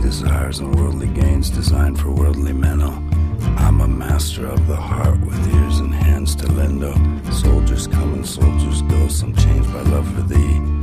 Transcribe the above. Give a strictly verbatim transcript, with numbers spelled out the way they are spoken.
desires and worldly gains designed for worldly men. Oh, I'm a master of the heart with ears and hands to lend. Oh, soldiers come and soldiers go, some changed by love for thee.